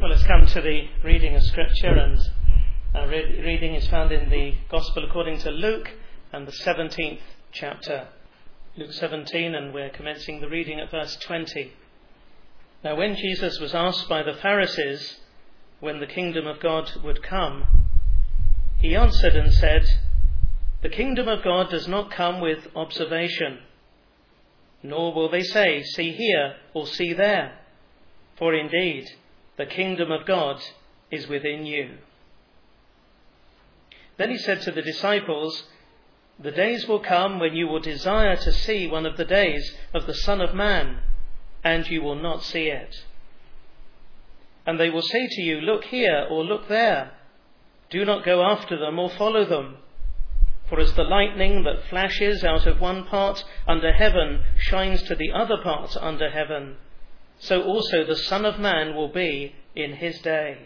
Well, let's come to the reading of Scripture, and our reading is found in the Gospel according to Luke and the 17th chapter. Luke 17, and we're commencing the reading at verse 20. Now, when Jesus was asked by the Pharisees when the kingdom of God would come, he answered and said, "The kingdom of God does not come with observation, nor will they say, 'See here,' or 'See there,' for indeed the kingdom of God is within you." Then he said to the disciples, "The days will come when you will desire to see one of the days of the Son of Man, and you will not see it. And they will say to you, 'Look here,' or 'Look there.' Do not go after them or follow them. For as the lightning that flashes out of one part under heaven shines to the other part under heaven, so also the Son of Man will be in his day.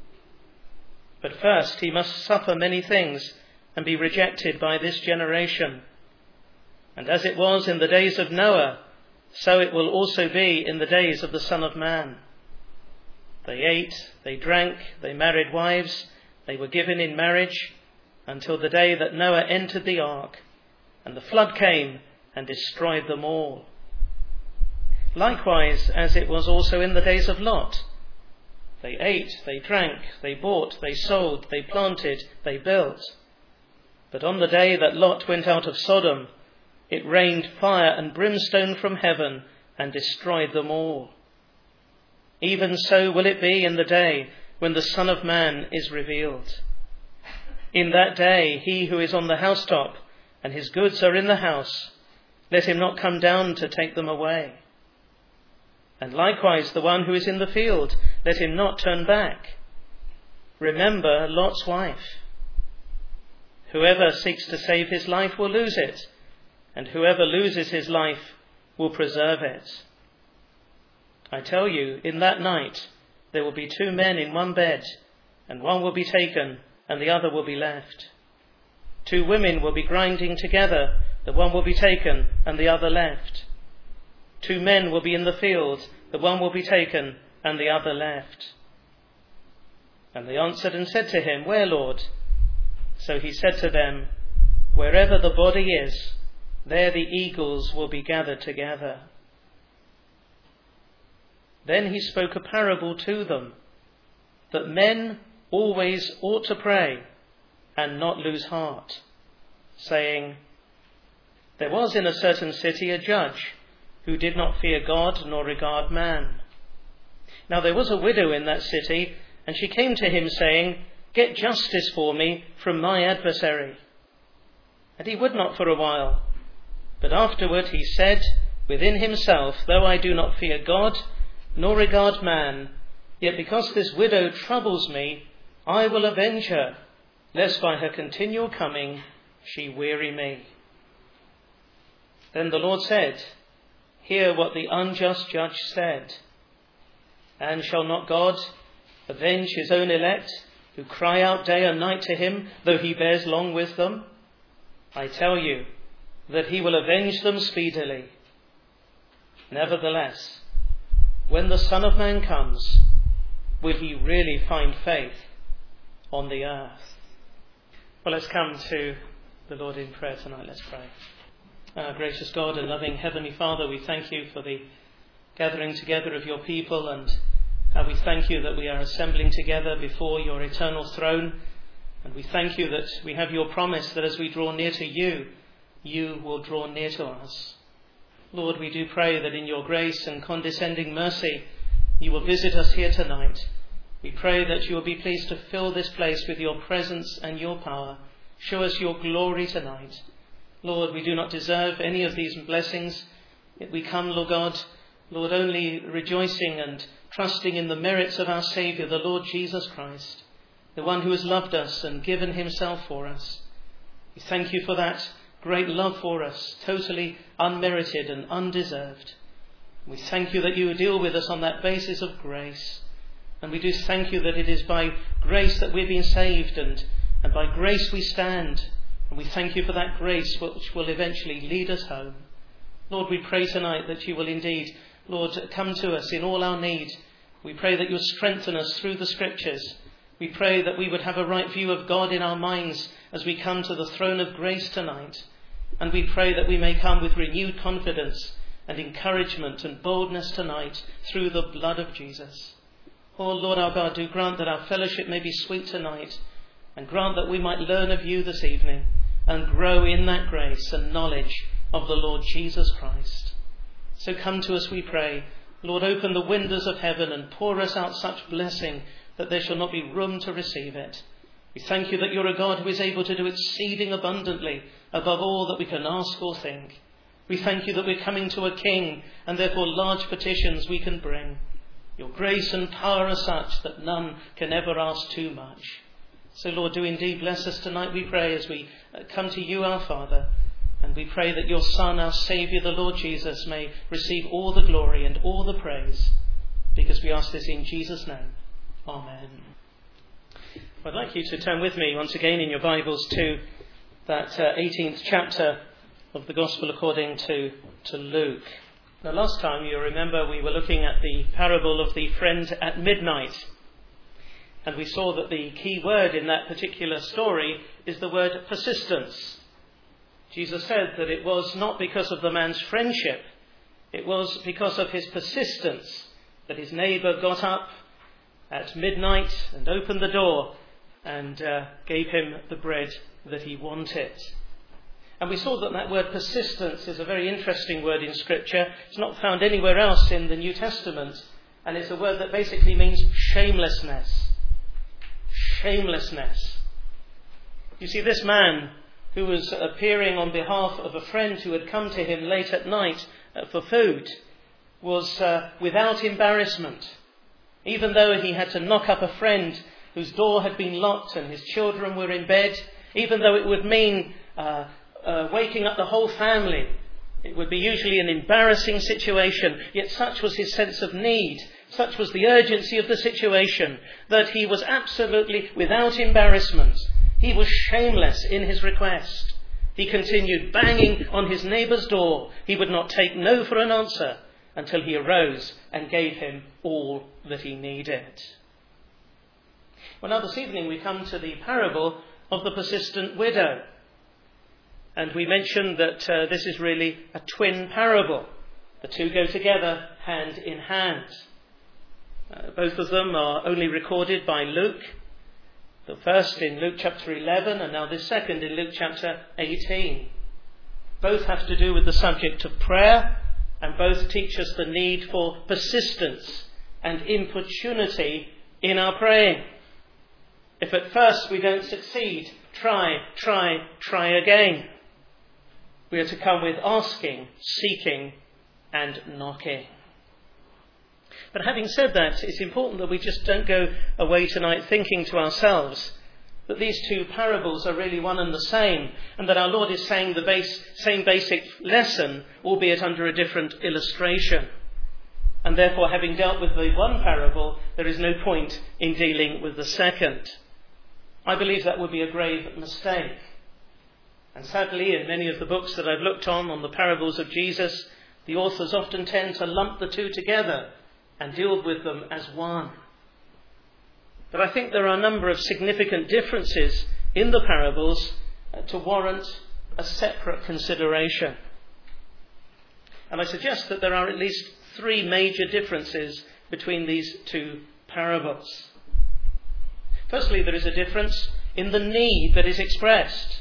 But first he must suffer many things and be rejected by this generation. And as it was in the days of Noah, so it will also be in the days of the Son of Man. They ate, they drank, they married wives, they were given in marriage, until the day that Noah entered the ark, and the flood came and destroyed them all. Likewise, as it was also in the days of Lot. They ate, they drank, they bought, they sold, they planted, they built. But on the day that Lot went out of Sodom, it rained fire and brimstone from heaven and destroyed them all. Even so will it be in the day when the Son of Man is revealed. In that day, he who is on the housetop and his goods are in the house, let him not come down to take them away. And likewise the one who is in the field, let him not turn back. Remember Lot's wife. Whoever seeks to save his life will lose it, and whoever loses his life will preserve it. I tell you, in that night there will be 2 men in one bed, and one will be taken and the other will be left. 2 women will be grinding together, the one will be taken and the other left. 2 men will be in the field, the one will be taken and the other left." And they answered and said to him, "Where, Lord?" So he said to them, "Wherever the body is, there the eagles will be gathered together." Then he spoke a parable to them, that men always ought to pray and not lose heart, saying, "There was in a certain city a judge who did not fear God nor regard man. Now there was a widow in that city, and she came to him saying, 'Get justice for me from my adversary.' And he would not for a while. But afterward he said within himself, 'Though I do not fear God nor regard man, yet because this widow troubles me, I will avenge her, lest by her continual coming she weary me.' Then the Lord said, 'Hear what the unjust judge said. And shall not God avenge his own elect, who cry out day and night to him, though he bears long with them? I tell you that he will avenge them speedily. Nevertheless, when the Son of Man comes, will he really find faith on the earth?'" Well, let's come to the Lord in prayer tonight. Let's pray. Our gracious God and loving Heavenly Father, we thank you for the gathering together of your people, and how we thank you that we are assembling together before your eternal throne. And we thank you that we have your promise that as we draw near to you, you will draw near to us. Lord, we do pray that in your grace and condescending mercy, you will visit us here tonight. We pray that you will be pleased to fill this place with your presence and your power. Show us your glory tonight. Lord, we do not deserve any of these blessings, yet we come, Lord God, Lord, only rejoicing and trusting in the merits of our Saviour, the Lord Jesus Christ, the one who has loved us and given himself for us. We thank you for that great love for us, totally unmerited and undeserved. We thank you that you deal with us on that basis of grace. And we do thank you that it is by grace that we've been saved, and by grace we stand. And we thank you for that grace which will eventually lead us home. Lord, we pray tonight that you will indeed, Lord, come to us in all our need, We pray that you would strengthen us through the Scriptures. We pray that we would have a right view of God in our minds as we come to the throne of grace tonight. And we pray that we may come with renewed confidence and encouragement and boldness tonight through the blood of Jesus. Oh Lord our God, do grant that our fellowship may be sweet tonight, and grant that we might learn of you this evening and grow in that grace and knowledge of the Lord Jesus Christ. So come to us, we pray. Lord, open the windows of heaven and pour us out such blessing that there shall not be room to receive it. We thank you that you're a God who is able to do exceeding abundantly above all that we can ask or think. We thank you that we're coming to a King, and therefore large petitions we can bring. Your grace and power are such that none can ever ask too much. So Lord, do indeed bless us tonight, we pray, as we come to you, our Father. And we pray that your Son, our Saviour, the Lord Jesus, may receive all the glory and all the praise, because we ask this in Jesus' name. Amen. I'd like you to turn with me once again in your Bibles to that 18th chapter of the Gospel according to Luke. Now, last time, you remember, we were looking at the parable of the friend at midnight. And we saw that the key word in that particular story is the word persistence. Jesus said that it was not because of the man's friendship, it was because of his persistence that his neighbour got up at midnight and opened the door and gave him the bread that he wanted. And we saw that that word persistence is a very interesting word in Scripture. It's not found anywhere else in the New Testament, and it's a word that basically means shamelessness. Shamelessness. You see, this man who was appearing on behalf of a friend who had come to him late at night for food was without embarrassment. Even though he had to knock up a friend whose door had been locked and his children were in bed, even though it would mean waking up the whole family, it would be usually an embarrassing situation, yet such was his sense of need, such was the urgency of the situation, that he was absolutely without embarrassment. He was shameless in his request. He continued banging on his neighbour's door. He would not take no for an answer until he arose and gave him all that he needed. Well, now this evening we come to the parable of the persistent widow. And we mentioned that this is really a twin parable. The two go together hand in hand. Both of them are only recorded by Luke. The first in Luke chapter 11 and now the second in Luke chapter 18. Both have to do with the subject of prayer, and both teach us the need for persistence and importunity in our praying. If at first we don't succeed, try again. We are to come with asking, seeking, and knocking. But having said that, it's important that we just don't go away tonight thinking to ourselves that these two parables are really one and the same, and that our Lord is saying the same basic lesson, albeit under a different illustration. And therefore, having dealt with the one parable, there is no point in dealing with the second. I believe that would be a grave mistake. And sadly, in many of the books that I've looked on the parables of Jesus, the authors often tend to lump the two together and deal with them as one. But I think there are a number of significant differences in the parables to warrant a separate consideration. And I suggest that there are at least three major differences between these two parables. Firstly, there is a difference in the need that is expressed.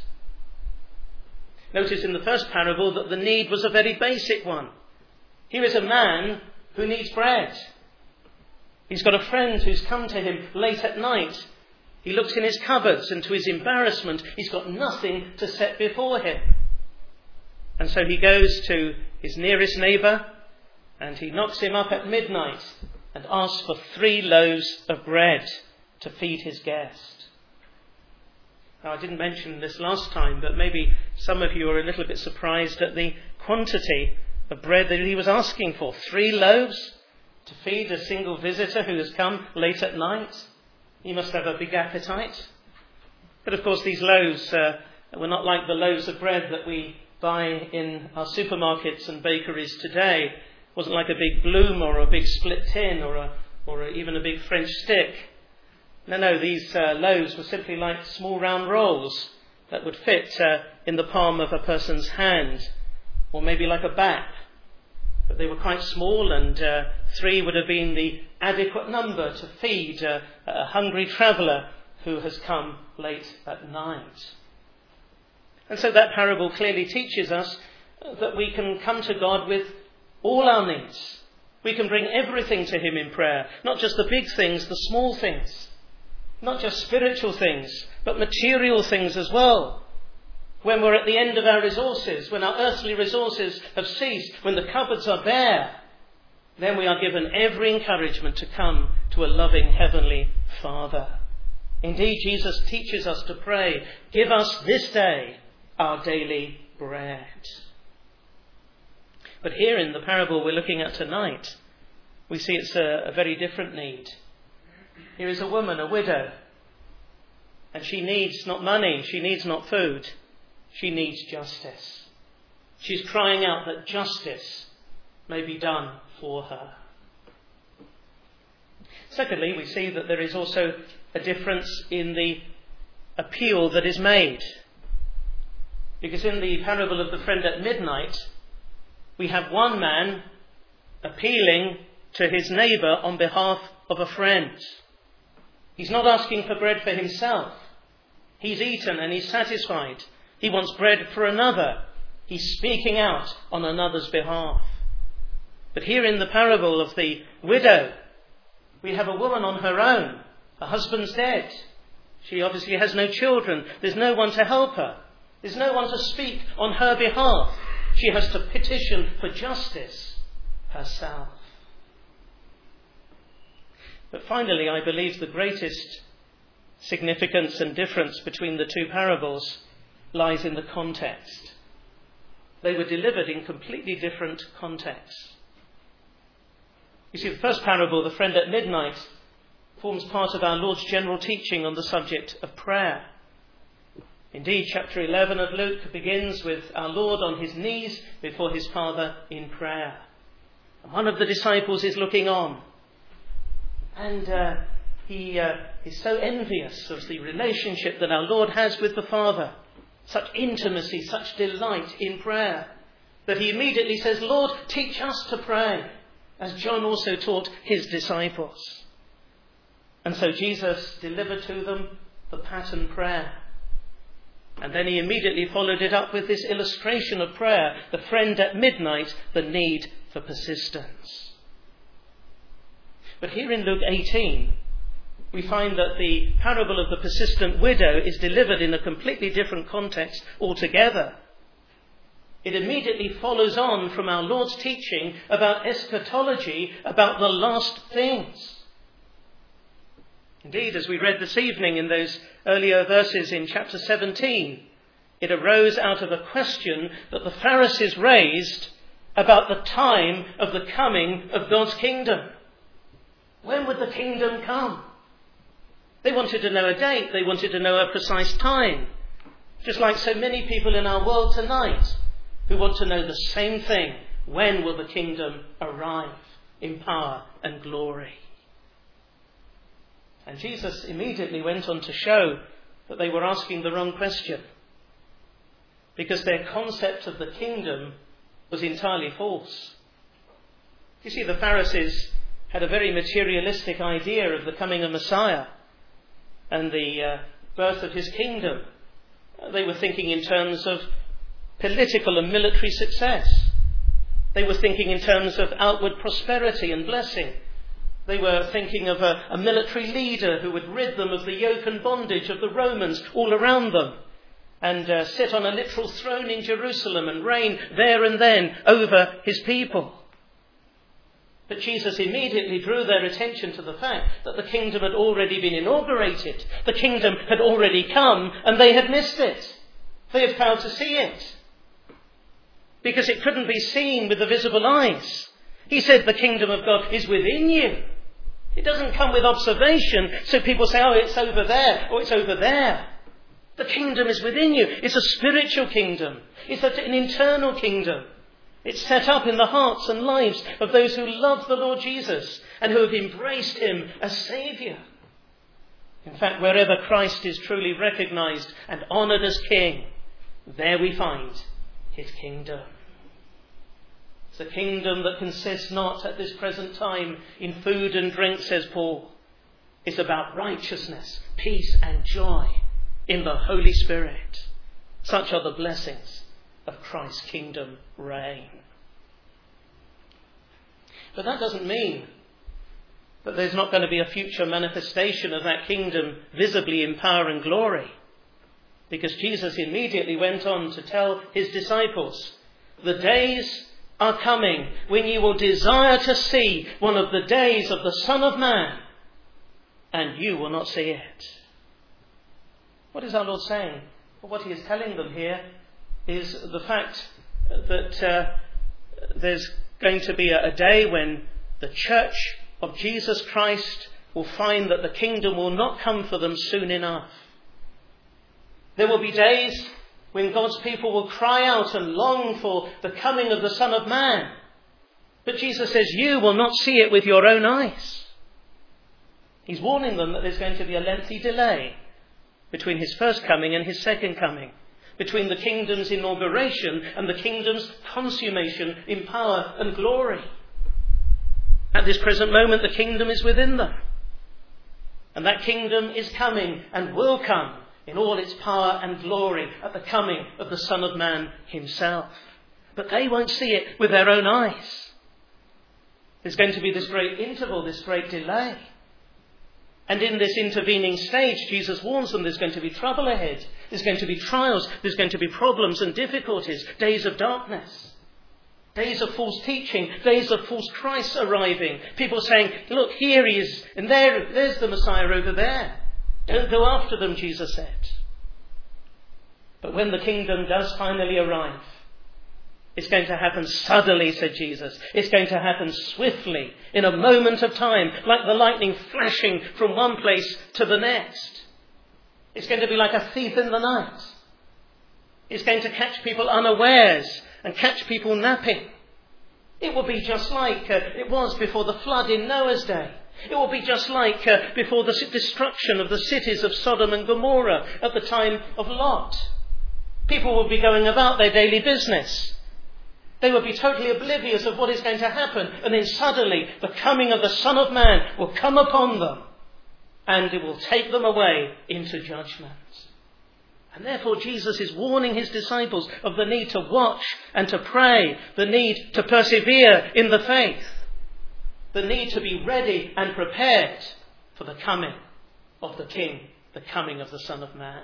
Notice in the first parable that the need was a very basic one. Here is a man who needs bread. He's got a friend who's come to him late at night. He looks in his cupboards, and to his embarrassment, he's got nothing to set before him. And so he goes to his nearest neighbour, and he knocks him up at midnight and asks for 3 loaves of bread to feed his guest. Now, I didn't mention this last time, but maybe some of you are a little bit surprised at the quantity of bread that he was asking for. 3 loaves to feed a single visitor who has come late at night. He must have a big appetite. But of course, these loaves were not like the loaves of bread that we buy in our supermarkets and bakeries today. It wasn't like a big Bloom or a big split tin or or even a big French stick. No, these loaves were simply like small round rolls that would fit in the palm of a person's hand, or maybe like a bat. But they were quite small, and 3 would have been the adequate number to feed a hungry traveller who has come late at night. And so that parable clearly teaches us that we can come to God with all our needs. We can bring everything to him in prayer, not just the big things, the small things, not just spiritual things, but material things as well. When we're at the end of our resources, when our earthly resources have ceased, when the cupboards are bare, then we are given every encouragement to come to a loving heavenly Father. Indeed, Jesus teaches us to pray, "Give us this day our daily bread." But here in the parable we're looking at tonight, we see it's a very different need. Here is a woman, a widow, and she needs not money, she needs not food, she needs justice. She's crying out that justice may be done for her. Secondly, we see that there is also a difference in the appeal that is made. Because in the parable of the friend at midnight, we have one man appealing to his neighbour on behalf of a friend. He's not asking for bread for himself. He's eaten and he's satisfied. He wants bread for another. He's speaking out on another's behalf. But here in the parable of the widow, we have a woman on her own. Her husband's dead. She obviously has no children. There's no one to help her. There's no one to speak on her behalf. She has to petition for justice herself. But finally, I believe the greatest significance and difference between the two parables lies in the context. They were delivered in completely different contexts. You see, the first parable, the friend at midnight, forms part of our Lord's general teaching on the subject of prayer. Indeed, chapter 11 of Luke begins with our Lord on his knees before his Father in prayer. And one of the disciples is looking on. And he is so envious of the relationship that our Lord has with the Father. Such intimacy, such delight in prayer, that he immediately says, "Lord, teach us to pray," as John also taught his disciples. And so Jesus delivered to them the pattern prayer. And then he immediately followed it up with this illustration of prayer, the friend at midnight, the need for persistence. But here in Luke 18, we find that the parable of the persistent widow is delivered in a completely different context altogether. It immediately follows on from our Lord's teaching about eschatology, about the last things. Indeed, as we read this evening in those earlier verses in chapter 17, it arose out of a question that the Pharisees raised about the time of the coming of God's kingdom. When would the kingdom come? They wanted to know a date. They wanted to know a precise time. Just like so many people in our world tonight who want to know the same thing. When will the kingdom arrive in power and glory? And Jesus immediately went on to show that they were asking the wrong question, because their concept of the kingdom was entirely false. You see, the Pharisees had a very materialistic idea of the coming of Messiah and the birth of his kingdom. They were thinking in terms of political and military success. They were thinking in terms of outward prosperity and blessing. They were thinking of a military leader who would rid them of the yoke and bondage of the Romans all around them, and sit on a literal throne in Jerusalem and reign there and then over his people. But Jesus immediately drew their attention to the fact that the kingdom had already been inaugurated. The kingdom had already come, and they had missed it. They had failed to see it, because it couldn't be seen with the visible eyes. He said the kingdom of God is within you. It doesn't come with observation, so people say, "Oh, it's over there," or "It's over there." The kingdom is within you. It's a spiritual kingdom. It's an internal kingdom. It's set up in the hearts and lives of those who love the Lord Jesus and who have embraced him as Saviour. In fact, wherever Christ is truly recognised and honoured as King, there we find his kingdom. It's a kingdom that consists not at this present time in food and drink, says Paul. It's about righteousness, peace and joy in the Holy Spirit. Such are the blessings of Christ's kingdom reign. But that doesn't mean that there's not going to be a future manifestation of that kingdom visibly in power and glory. Because Jesus immediately went on to tell his disciples, the days are coming when you will desire to see one of the days of the Son of Man, and you will not see it. What is our Lord saying? Well, what he is telling them here is the fact that there's going to be a day when the church of Jesus Christ will find that the kingdom will not come for them soon enough. There will be days when God's people will cry out and long for the coming of the Son of Man. But Jesus says, you will not see it with your own eyes. He's warning them that there's going to be a lengthy delay between his first coming and his second coming, between the kingdom's inauguration and the kingdom's consummation in power and glory. At this present moment, the kingdom is within them. And that kingdom is coming and will come in all its power and glory at the coming of the Son of Man himself. But they won't see it with their own eyes. There's going to be this great interval, this great delay. And in this intervening stage, Jesus warns them there's going to be trouble ahead. There's going to be trials. There's going to be problems and difficulties. Days of darkness. Days of false teaching. Days of false Christs arriving. People saying, look, here he is. And there's the Messiah over there. Don't go after them, Jesus said. But when the kingdom does finally arrive, it's going to happen suddenly, said Jesus. It's going to happen swiftly, in a moment of time, like the lightning flashing from one place to the next. It's going to be like a thief in the night. It's going to catch people unawares and catch people napping. It will be just like it was before the flood in Noah's day. It will be just like before the destruction of the cities of Sodom and Gomorrah at the time of Lot. People will be going about their daily business. They will be totally oblivious of what is going to happen. And then suddenly the coming of the Son of Man will come upon them. And it will take them away into judgment. And therefore Jesus is warning his disciples of the need to watch and to pray. The need to persevere in the faith. The need to be ready and prepared for the coming of the King. The coming of the Son of Man.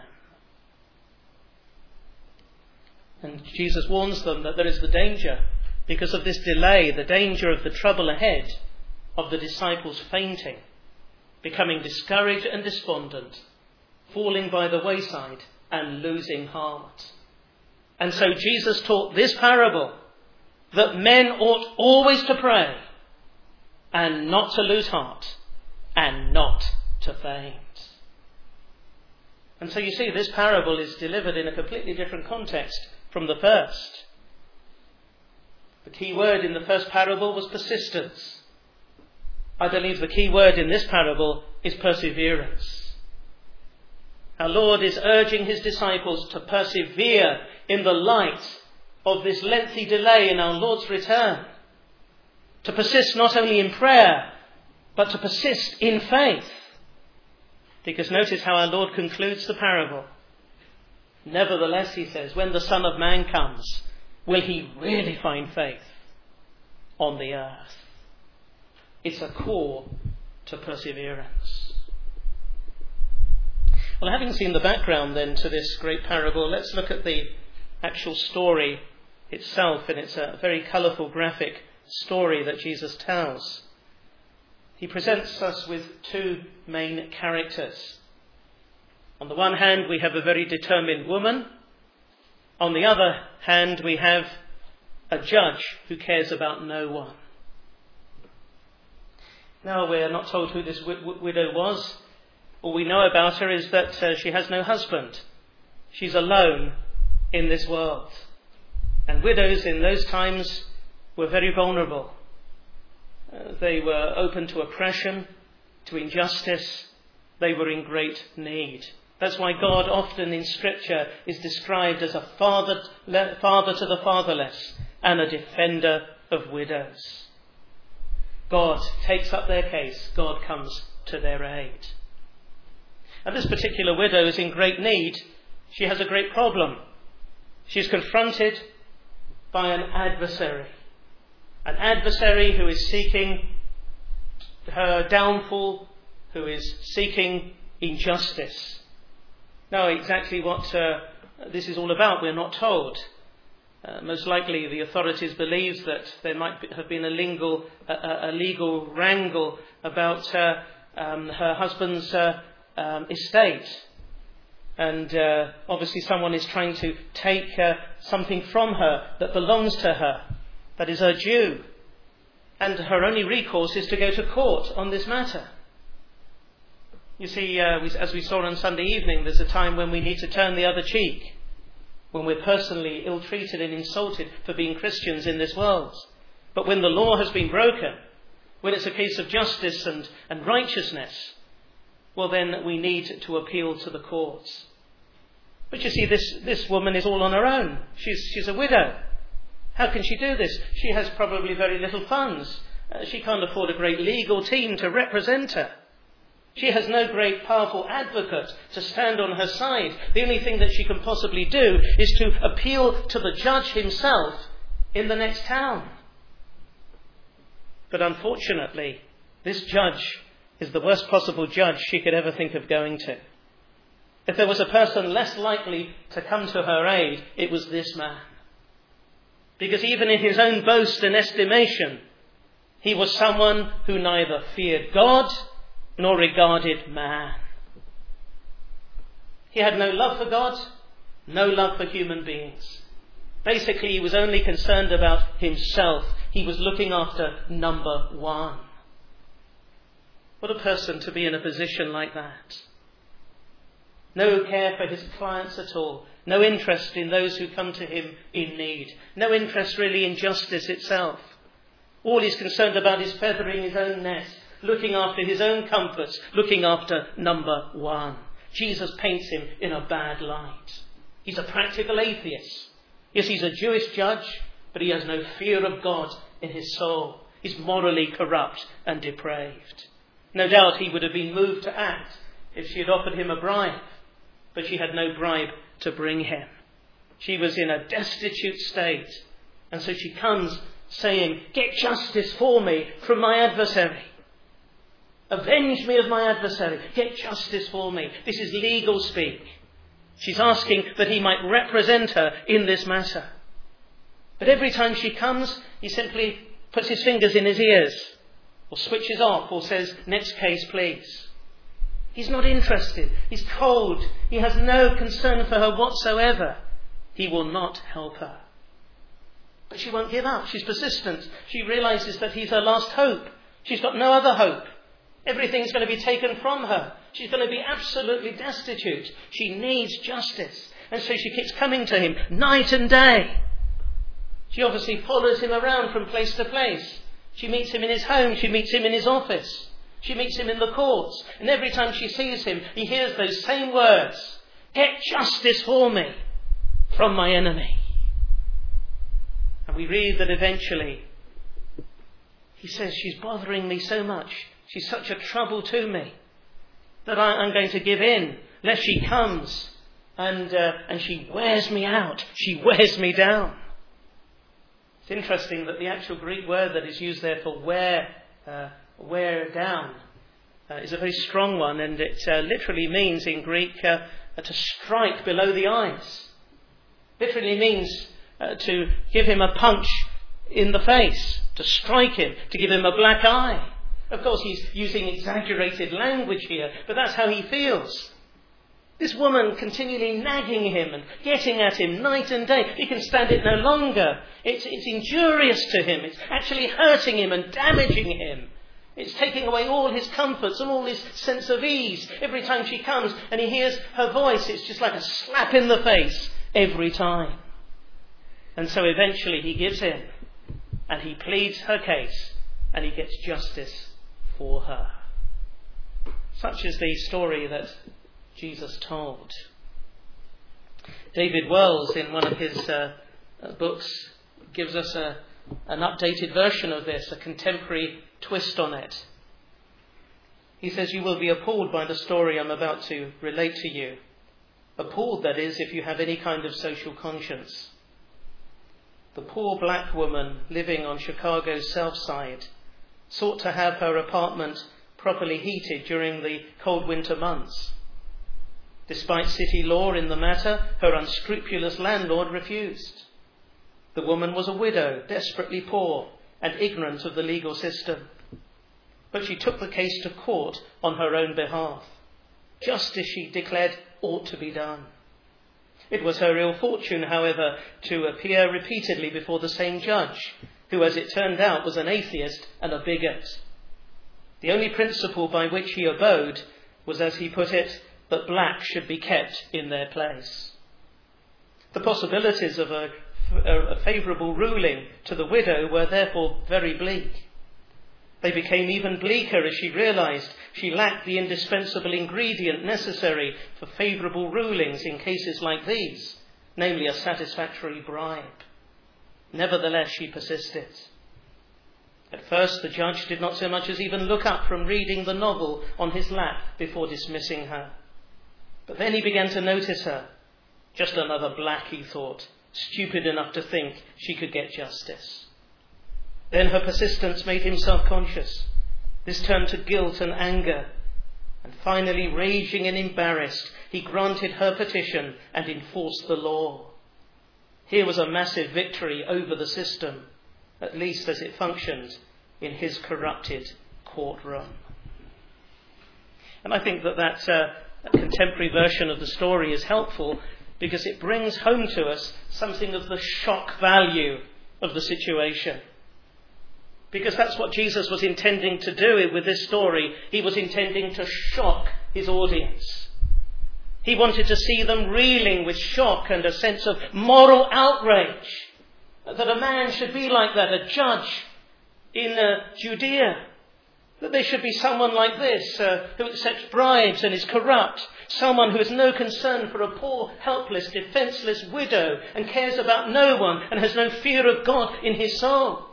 And Jesus warns them that there is the danger, because of this delay, the danger of the trouble ahead, of the disciples fainting, becoming discouraged and despondent, falling by the wayside and losing heart. And so Jesus taught this parable, that men ought always to pray, and not to lose heart, and not to faint. And so you see, this parable is delivered in a completely different context from the first. The key word in the first parable was persistence. I believe the key word in this parable is perseverance. Our Lord is urging his disciples to persevere in the light of this lengthy delay in our Lord's return. To persist not only in prayer, but to persist in faith. Because notice how our Lord concludes the parable. Nevertheless, he says, when the Son of Man comes, will he really find faith on the earth? It's a call to perseverance. Well, having seen the background then to this great parable, let's look at the actual story itself. And it's a very colourful, graphic story that Jesus tells. He presents us with two main characters. On the one hand, we have a very determined woman. On the other hand, we have a judge who cares about no one. Now, we're not told who this widow was. All we know about her is that she has no husband. She's alone in this world. And widows in those times were very vulnerable. They were open to oppression, to injustice. They were in great need. That's why God often in Scripture is described as a father to the fatherless and a defender of widows. God takes up their case. God comes to their aid. And this particular widow is in great need. She has a great problem. She's confronted by an adversary who is seeking her downfall, who is seeking injustice. Now, exactly what this is all about, we're not told. Most likely the authorities believe that there might have been a legal wrangle about her husband's estate. And obviously someone is trying to take something from her that belongs to her, that is her due. And her only recourse is to go to court on this matter. You see, as we saw on Sunday evening, there's a time when we need to turn the other cheek, when we're personally ill-treated and insulted for being Christians in this world. But when the law has been broken, when it's a case of justice and righteousness, well then we need to appeal to the courts. But you see, this woman is all on her own. She's a widow. How can she do this? She has probably very little funds. She can't afford a great legal team to represent her. She has no great powerful advocate to stand on her side. The only thing that she can possibly do is to appeal to the judge himself in the next town. But unfortunately, this judge is the worst possible judge she could ever think of going to. If there was a person less likely to come to her aid, it was this man. Because even in his own boast and estimation, he was someone who neither feared God nor regarded man. He had no love for God, no love for human beings. Basically, he was only concerned about himself. He was looking after number one. What a person to be in a position like that. No care for his clients at all. No interest in those who come to him in need. No interest really in justice itself. All he's concerned about is feathering his own nest, looking after his own comforts, looking after number one. Jesus paints him in a bad light. He's a practical atheist. Yes, he's a Jewish judge, but he has no fear of God in his soul. He's morally corrupt and depraved. No doubt he would have been moved to act if she had offered him a bribe, but she had no bribe to bring him. She was in a destitute state, and so she comes saying, "Get justice for me from my adversary. Avenge me of my adversary. Get justice for me." This is legal speak. She's asking that he might represent her in this matter. But every time she comes, he simply puts his fingers in his ears, or switches off, or says, "Next case, please." He's not interested. He's cold. He has no concern for her whatsoever. He will not help her. But she won't give up. She's persistent. She realizes that he's her last hope. She's got no other hope. Everything's going to be taken from her. She's going to be absolutely destitute. She needs justice. And so she keeps coming to him night and day. She obviously follows him around from place to place. She meets him in his home. She meets him in his office. She meets him in the courts. And every time she sees him, he hears those same words. "Get justice for me from my enemy." And we read that eventually he says, "She's bothering me so much. She's such a trouble to me that I'm going to give in, lest she comes and she wears me out. She wears me down." It's interesting that the actual Greek word that is used there for wear down is a very strong one, and it literally means in Greek to strike below the eyes. Literally means to give him a punch in the face, to strike him, to give him a black eye. Of course, he's using exaggerated language here, but that's how he feels. This woman continually nagging him and getting at him night and day. He can stand it no longer. It's injurious to him. It's actually hurting him and damaging him. It's taking away all his comforts and all his sense of ease. Every time she comes and he hears her voice, it's just like a slap in the face every time. And so eventually he gives in and he pleads her case, and he gets justice for her. Such is the story that Jesus told. David Wells, in one of his books, gives us an updated version of this, a contemporary twist on it. He says, "You will be appalled by the story I'm about to relate to you. Appalled, that is, if you have any kind of social conscience. The poor black woman living on Chicago's South Side sought to have her apartment properly heated during the cold winter months. Despite city law in the matter, her unscrupulous landlord refused. The woman was a widow, desperately poor, and ignorant of the legal system. But she took the case to court on her own behalf. Justice, she declared, ought to be done. It was her ill fortune, however, to appear repeatedly before the same judge, who, as it turned out, was an atheist and a bigot. The only principle by which he abode was, as he put it, that blacks should be kept in their place. The possibilities of a favourable ruling to the widow were therefore very bleak. They became even bleaker as she realised she lacked the indispensable ingredient necessary for favourable rulings in cases like these, namely a satisfactory bribe. Nevertheless, she persisted. At first, the judge did not so much as even look up from reading the novel on his lap before dismissing her. But then he began to notice her. Just another black, he thought, stupid enough to think she could get justice. Then her persistence made him self-conscious. This turned to guilt and anger. And finally, raging and embarrassed, he granted her petition and enforced the law. Here was a massive victory over the system, at least as it functioned in his corrupted courtroom. And I think that contemporary version of the story is helpful because it brings home to us something of the shock value of the situation. Because that's what Jesus was intending to do with this story. He was intending to shock his audience. He wanted to see them reeling with shock and a sense of moral outrage. That a man should be like that, a judge in Judea. That there should be someone like this who accepts bribes and is corrupt. Someone who has no concern for a poor, helpless, defenceless widow and cares about no one and has no fear of God in his soul.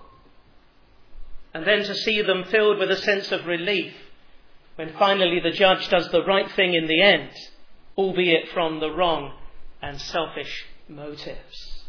And then to see them filled with a sense of relief when finally the judge does the right thing in the end, albeit from the wrong and selfish motives.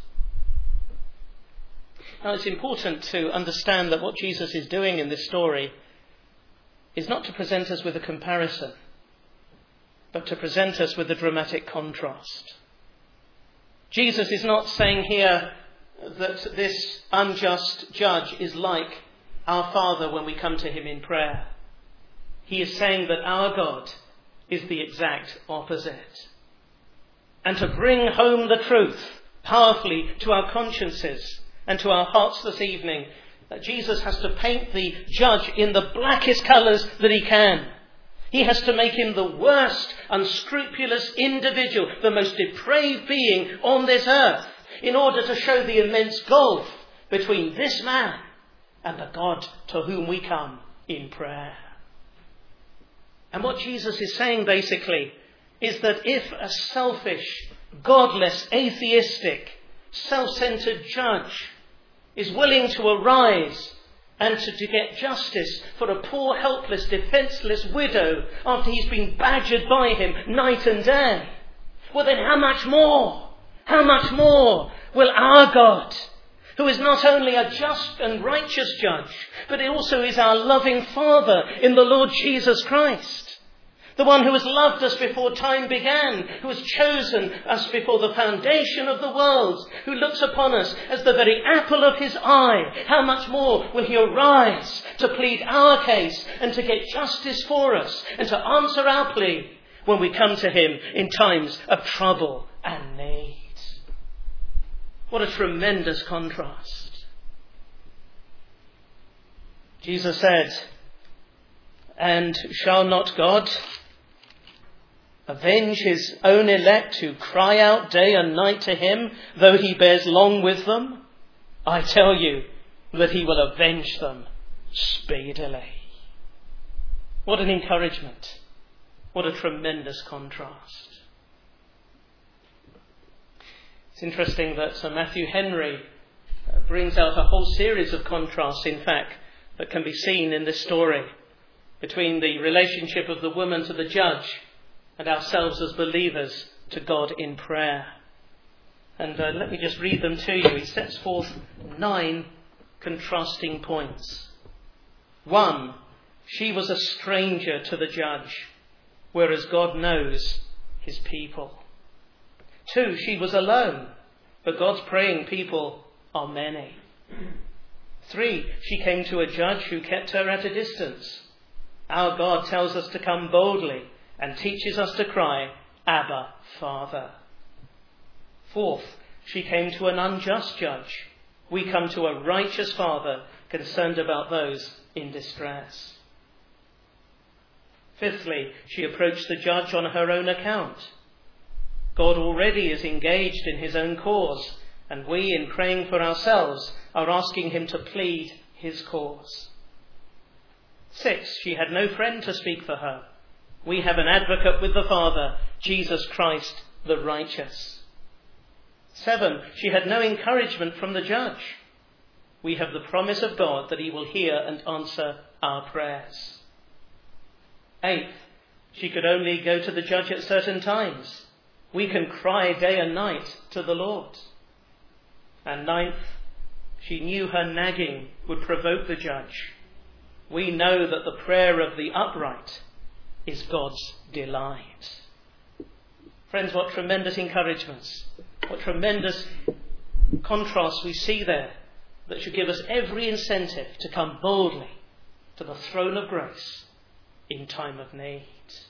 Now, it's important to understand that what Jesus is doing in this story is not to present us with a comparison, but to present us with a dramatic contrast. Jesus is not saying here that this unjust judge is like our Father when we come to him in prayer. He is saying that our God is the exact opposite. And to bring home the truth powerfully to our consciences and to our hearts this evening, that Jesus has to paint the judge in the blackest colours that he can. He has to make him the worst, unscrupulous individual, the most depraved being on this earth, in order to show the immense gulf between this man and the God to whom we come in prayer. And what Jesus is saying basically is that if a selfish, godless, atheistic, self-centered judge is willing to arise and to get justice for a poor, helpless, defenceless widow after he's been badgered by him night and day, well then how much more will our God, who is not only a just and righteous judge, but also is our loving Father in the Lord Jesus Christ, the one who has loved us before time began, who has chosen us before the foundation of the world, who looks upon us as the very apple of his eye. How much more will he arise to plead our case and to get justice for us and to answer our plea when we come to him in times of trouble and need? What a tremendous contrast. Jesus said, "And shall not God avenge his own elect who cry out day and night to him, though he bears long with them? I tell you, that he will avenge them speedily. What an encouragement. What a tremendous contrast. It's interesting that Sir Matthew Henry brings out a whole series of contrasts, in fact, that can be seen in this story between the relationship of the woman to the judge and ourselves as believers to God in prayer. And let me just read them to you. He sets forth 9 contrasting points. 1, she was a stranger to the judge, whereas God knows his people. 2, she was alone, but God's praying people are many. 3, she came to a judge who kept her at a distance. Our God tells us to come boldly and teaches us to cry, Abba, Father. 4, she came to an unjust judge. We come to a righteous Father concerned about those in distress. 5, she approached the judge on her own account. God already is engaged in his own cause, and we, in praying for ourselves, are asking him to plead his cause. 6, she had no friend to speak for her. We have an advocate with the Father, Jesus Christ, the righteous. 7, she had no encouragement from the judge. We have the promise of God that he will hear and answer our prayers. 8, she could only go to the judge at certain times. We can cry day and night to the Lord. And 9, she knew her nagging would provoke the judge. We know that the prayer of the upright is God's delight. Friends, what tremendous encouragements, what tremendous contrasts we see there that should give us every incentive to come boldly to the throne of grace in time of need.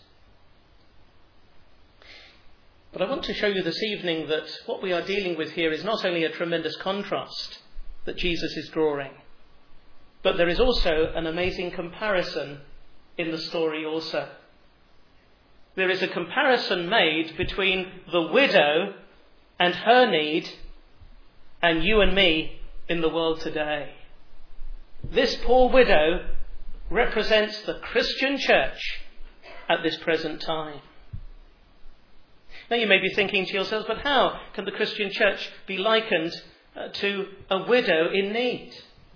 But I want to show you this evening that what we are dealing with here is not only a tremendous contrast that Jesus is drawing, but there is also an amazing comparison in the story also. There is a comparison made between the widow and her need and you and me in the world today. This poor widow represents the Christian church at this present time. Now you may be thinking to yourselves, but how can the Christian church be likened to a widow in need?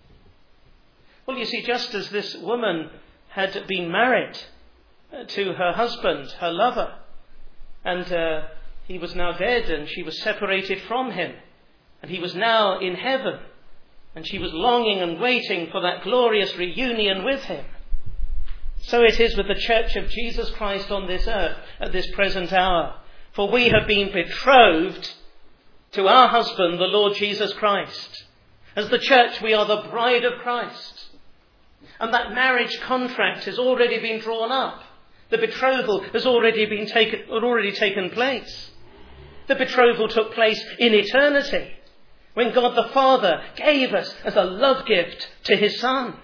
Well, you see, just as this woman had been married to her husband, her lover, and he was now dead and she was separated from him, and he was now in heaven, and she was longing and waiting for that glorious reunion with him. So it is with the church of Jesus Christ on this earth at this present hour. For we have been betrothed to our husband, the Lord Jesus Christ. As the church, we are the bride of Christ. And that marriage contract has already been drawn up. The betrothal has already taken place. The betrothal took place in eternity, when God the Father gave us as a love gift to his Son.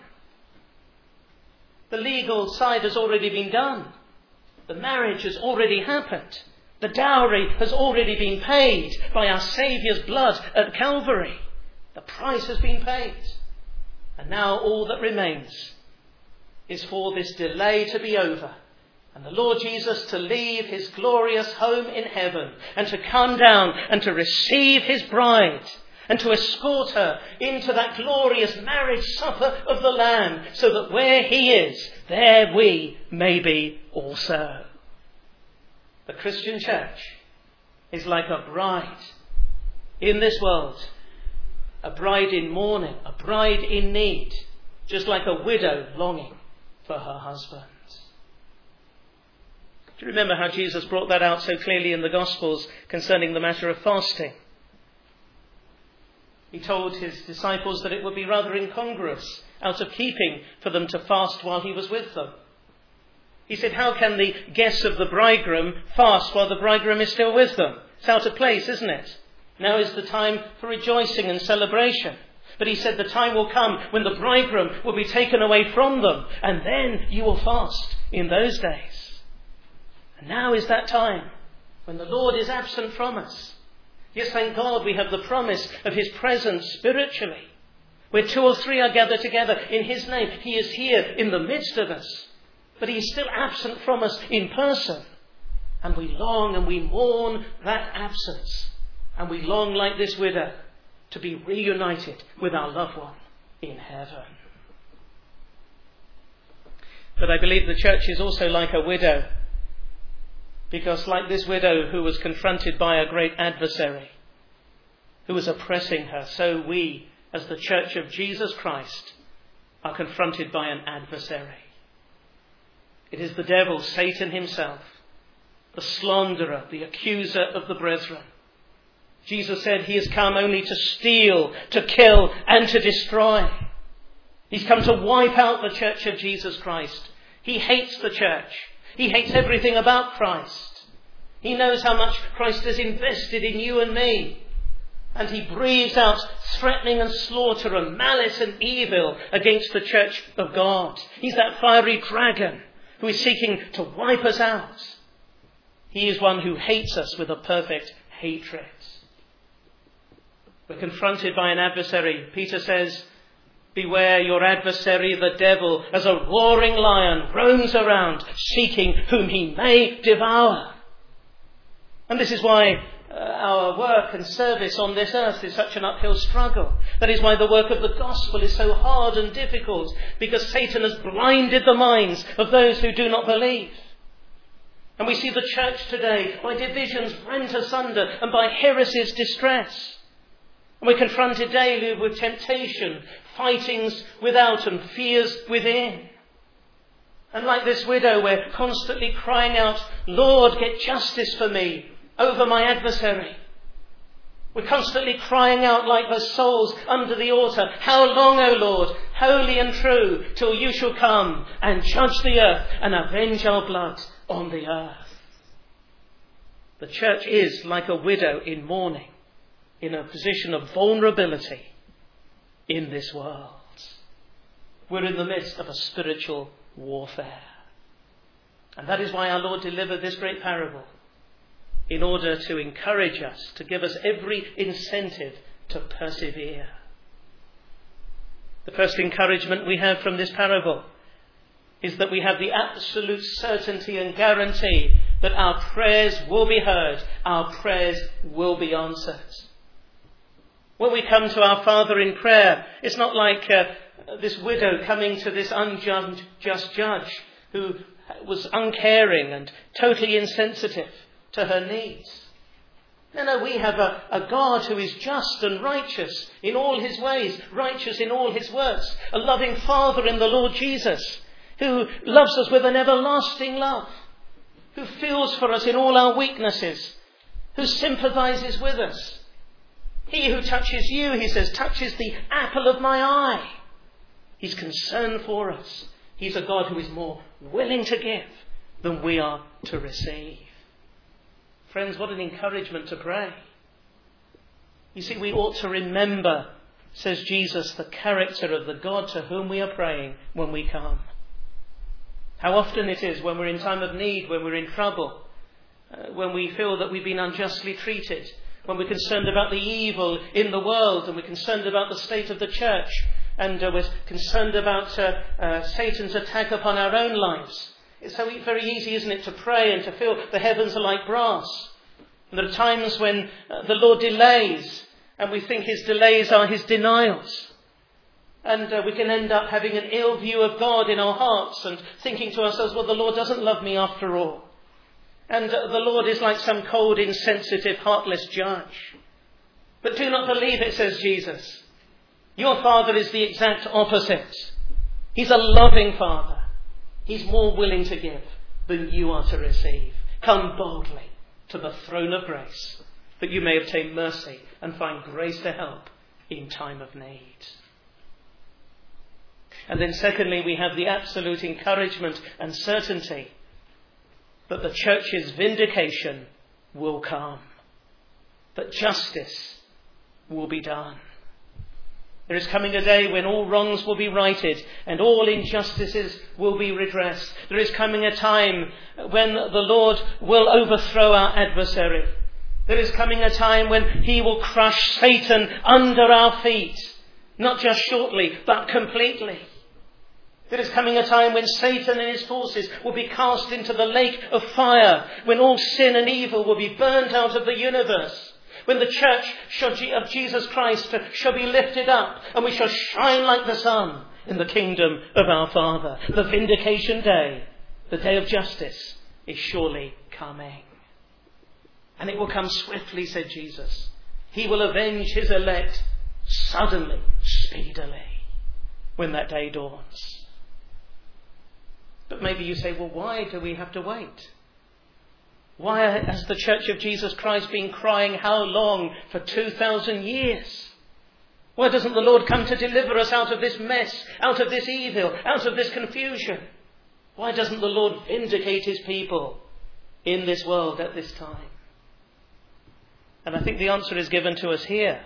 The legal side has already been done. The marriage has already happened. The dowry has already been paid by our Saviour's blood at Calvary. The price has been paid. And now all that remains is for this delay to be over, and the Lord Jesus to leave his glorious home in heaven and to come down and to receive his bride and to escort her into that glorious marriage supper of the Lamb, so that where he is, there we may be also. The Christian church is like a bride in this world, a bride in mourning, a bride in need, just like a widow longing for her husband. Do you remember how Jesus brought that out so clearly in the Gospels concerning the matter of fasting? He told his disciples that it would be rather incongruous, out of keeping, for them to fast while he was with them. He said, how can the guests of the bridegroom fast while the bridegroom is still with them? It's out of place, isn't it? Now is the time for rejoicing and celebration. But he said the time will come when the bridegroom will be taken away from them, and then you will fast in those days. And now is that time when the Lord is absent from us. Yes, thank God we have the promise of his presence spiritually. Where 2 or 3 are gathered together in his name, he is here in the midst of us. But he is still absent from us in person. And we long and we mourn that absence. And we long, like this widow, to be reunited with our loved one in heaven. But I believe the church is also like a widow. Because like this widow who was confronted by a great adversary, who was oppressing her, so we, as the church of Jesus Christ, are confronted by an adversary. It is the devil, Satan himself, the slanderer, the accuser of the brethren. Jesus said he has come only to steal, to kill, and to destroy. He's come to wipe out the church of Jesus Christ. He hates the church. He hates everything about Christ. He knows how much Christ has invested in you and me. And he breathes out threatening and slaughter and malice and evil against the church of God. He's that fiery dragon who is seeking to wipe us out. He is one who hates us with a perfect hatred. We're confronted by an adversary. Peter says, beware your adversary, the devil, as a roaring lion roams around, seeking whom he may devour. And this is why our work and service on this earth is such an uphill struggle. That is why the work of the gospel is so hard and difficult, because Satan has blinded the minds of those who do not believe. And we see the church today by divisions rent asunder and by heresies distress. And we're confronted daily with temptation, fightings without and fears within. And like this widow, we're constantly crying out, Lord, get justice for me over my adversary. We're constantly crying out like the souls under the altar, how long, O Lord, holy and true, till you shall come and judge the earth and avenge our blood on the earth. The church is like a widow in mourning, in a position of vulnerability in this world. We're in the midst of a spiritual warfare. And that is why our Lord delivered this great parable, in order to encourage us, to give us every incentive to persevere. The first encouragement we have from this parable is that we have the absolute certainty and guarantee that our prayers will be heard, our prayers will be answered. When we come to our Father in prayer, it's not like this widow coming to this unjust judge who was uncaring and totally insensitive to her needs. No, we have a God who is just and righteous in all his ways, righteous in all his works, a loving Father in the Lord Jesus, who loves us with an everlasting love, who feels for us in all our weaknesses, who sympathizes with us. He who touches you, he says, touches the apple of my eye. He's concerned for us. He's a God who is more willing to give than we are to receive. Friends, what an encouragement to pray. You see, we ought to remember, says Jesus, the character of the God to whom we are praying when we come. How often it is when we're in time of need, when we're in trouble, when we feel that we've been unjustly treated, when we're concerned about the evil in the world, and we're concerned about the state of the church, and we're concerned about Satan's attack upon our own lives. It's so very easy, isn't it, to pray and to feel the heavens are like brass. And there are times when the Lord delays, and we think his delays are his denials. And we can end up having an ill view of God in our hearts and thinking to ourselves, well, the Lord doesn't love me after all. And the Lord is like some cold, insensitive, heartless judge. But do not believe it, says Jesus. Your Father is the exact opposite. He's a loving Father. He's more willing to give than you are to receive. Come boldly to the throne of grace, that you may obtain mercy and find grace to help in time of need. And then secondly, we have the absolute encouragement and certainty that the church's vindication will come, that justice will be done. There is coming a day when all wrongs will be righted and all injustices will be redressed. There is coming a time when the Lord will overthrow our adversary. There is coming a time when he will crush Satan under our feet. Not just shortly, but completely. There is coming a time when Satan and his forces will be cast into the lake of fire, when all sin and evil will be burnt out of the universe, when the church of Jesus Christ shall be lifted up, and we shall shine like the sun in the kingdom of our Father. The vindication day, the day of justice, is surely coming. And it will come swiftly, said Jesus. He will avenge his elect suddenly, speedily, when that day dawns. But maybe you say, well, why do we have to wait? Why has the Church of Jesus Christ been crying how long for 2,000 years? Why doesn't the Lord come to deliver us out of this mess, out of this evil, out of this confusion? Why doesn't the Lord vindicate his people in this world at this time? And I think the answer is given to us here.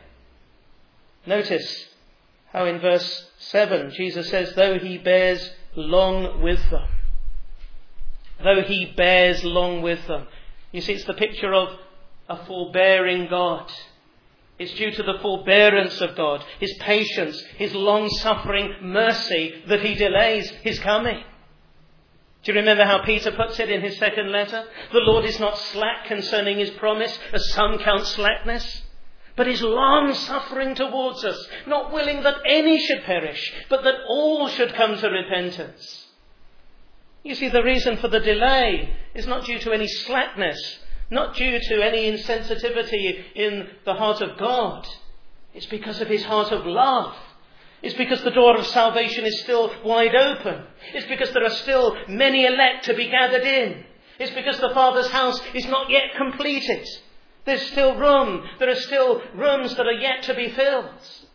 Notice how in verse 7 Jesus says, though he bears long with them. Though he bears long with them. You see, it's the picture of a forbearing God. It's due to the forbearance of God, his patience, his long-suffering mercy that he delays his coming. Do you remember how Peter puts it in his second letter? The Lord is not slack concerning his promise, as some count slackness, but is long-suffering towards us, not willing that any should perish, but that all should come to repentance. You see, the reason for the delay is not due to any slackness, not due to any insensitivity in the heart of God. It's because of his heart of love. It's because the door of salvation is still wide open. It's because there are still many elect to be gathered in. It's because the Father's house is not yet completed. There's still room. There are still rooms that are yet to be filled.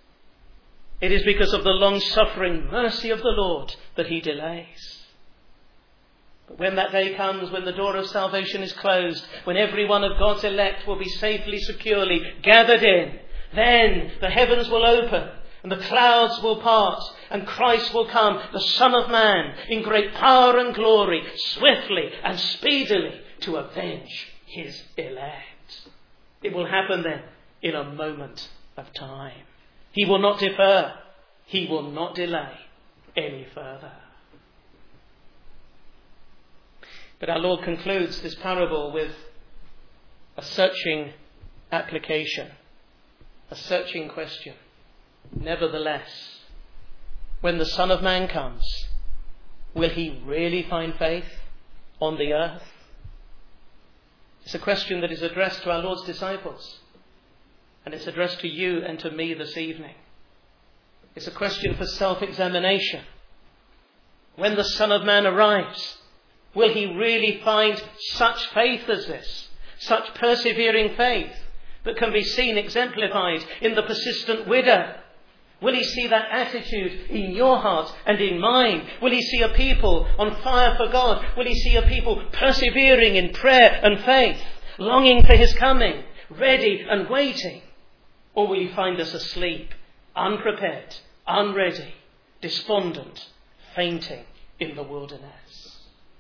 It is because of the long-suffering mercy of the Lord that he delays. But when that day comes, when the door of salvation is closed, when every one of God's elect will be safely, securely gathered in, then the heavens will open and the clouds will part and Christ will come, the Son of Man, in great power and glory, swiftly and speedily to avenge his elect. It will happen then in a moment of time. He will not defer. He will not delay any further. But our Lord concludes this parable with a searching application, a searching question. Nevertheless, when the Son of Man comes, will he really find faith on the earth? It's a question that is addressed to our Lord's disciples, and it's addressed to you and to me this evening. It's a question for self-examination. When the Son of Man arrives, will he really find such faith as this, such persevering faith that can be seen exemplified in the persistent widow? Will he see that attitude in your heart and in mine? Will he see a people on fire for God? Will he see a people persevering in prayer and faith, longing for his coming, ready and waiting? Or will he find us asleep, unprepared, unready, despondent, fainting in the wilderness?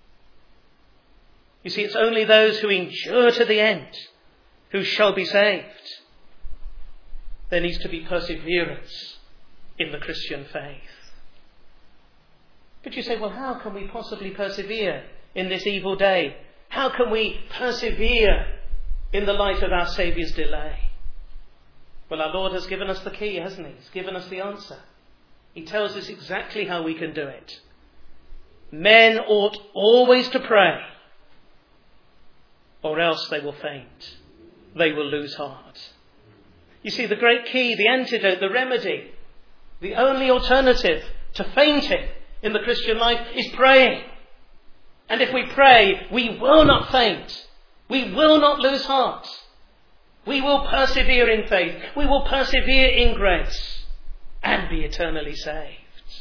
You see, it's only those who endure to the end who shall be saved. There needs to be perseverance in the Christian faith. But you say, well, how can we possibly persevere in this evil day? How can we persevere in the light of our Saviour's delay? Well, our Lord has given us the key, hasn't he? He's given us the answer. He tells us exactly how we can do it. Men ought always to pray, or else they will faint. They will lose heart. You see, the great key, the antidote, the remedy, the only alternative to fainting in the Christian life is praying. And if we pray, we will not faint. We will not lose heart. We will persevere in faith. We will persevere in grace and be eternally saved.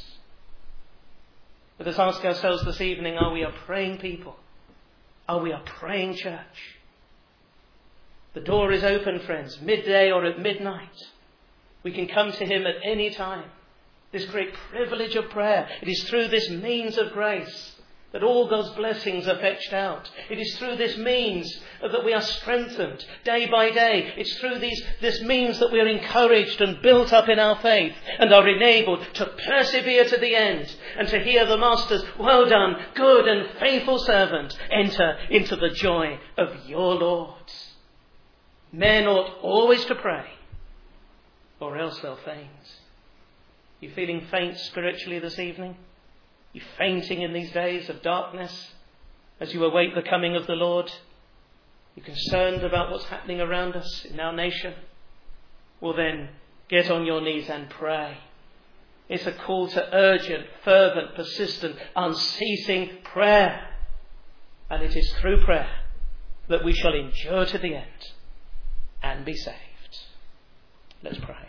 Let us ask ourselves this evening, are we a praying people? Are we a praying church? The door is open, friends, midday or at midnight. We can come to him at any time. This great privilege of prayer, it is through this means of grace that all God's blessings are fetched out. It is through this means that we are strengthened day by day. It's through this means that we are encouraged and built up in our faith and are enabled to persevere to the end and to hear the Master's, "Well done, good and faithful servant, enter into the joy of your Lord." Men ought always to pray, or else they'll faint. You feeling faint spiritually this evening? You fainting in these days of darkness as you await the coming of the Lord? You concerned about what's happening around us in our nation? Well then, get on your knees and pray. It's a call to urgent, fervent, persistent, unceasing prayer. And it is through prayer that we shall endure to the end and be saved. Let's pray.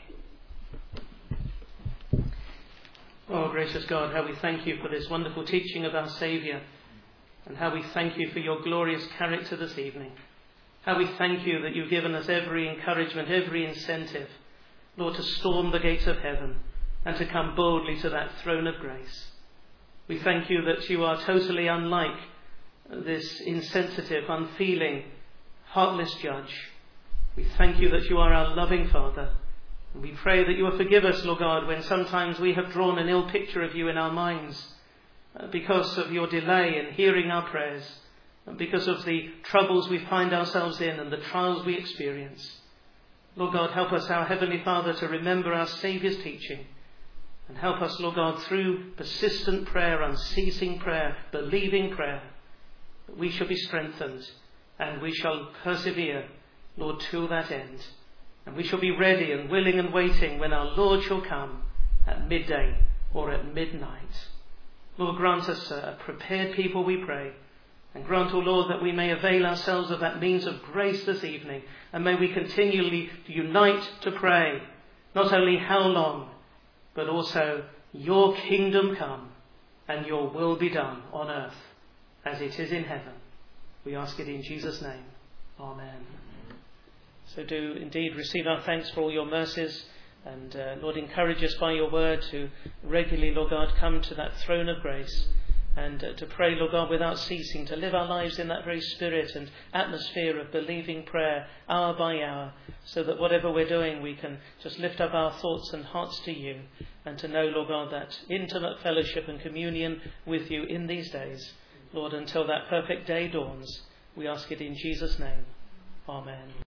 Oh, gracious God, how we thank you for this wonderful teaching of our Saviour, and how we thank you for your glorious character this evening. How we thank you that you've given us every encouragement, every incentive, Lord, to storm the gates of heaven and to come boldly to that throne of grace. We thank you that you are totally unlike this insensitive, unfeeling, heartless judge. We thank you that you are our loving Father. And we pray that you will forgive us, Lord God, when sometimes we have drawn an ill picture of you in our minds because of your delay in hearing our prayers and because of the troubles we find ourselves in and the trials we experience. Lord God, help us, our Heavenly Father, to remember our Saviour's teaching, and help us, Lord God, through persistent prayer, unceasing prayer, believing prayer, that we shall be strengthened and we shall persevere, Lord, to that end. And we shall be ready and willing and waiting when our Lord shall come at midday or at midnight. Lord, grant us a prepared people, we pray. And grant, O Lord, that we may avail ourselves of that means of grace this evening. And may we continually unite to pray, not only how long, but also your kingdom come and your will be done on earth as it is in heaven. We ask it in Jesus' name. Amen. So do indeed receive our thanks for all your mercies, and Lord, encourage us by your word to regularly, Lord God, come to that throne of grace and to pray, Lord God, without ceasing, to live our lives in that very spirit and atmosphere of believing prayer hour by hour, so that whatever we're doing we can just lift up our thoughts and hearts to you, and to know, Lord God, that intimate fellowship and communion with you in these days, Lord, until that perfect day dawns. We ask it in Jesus' name. Amen.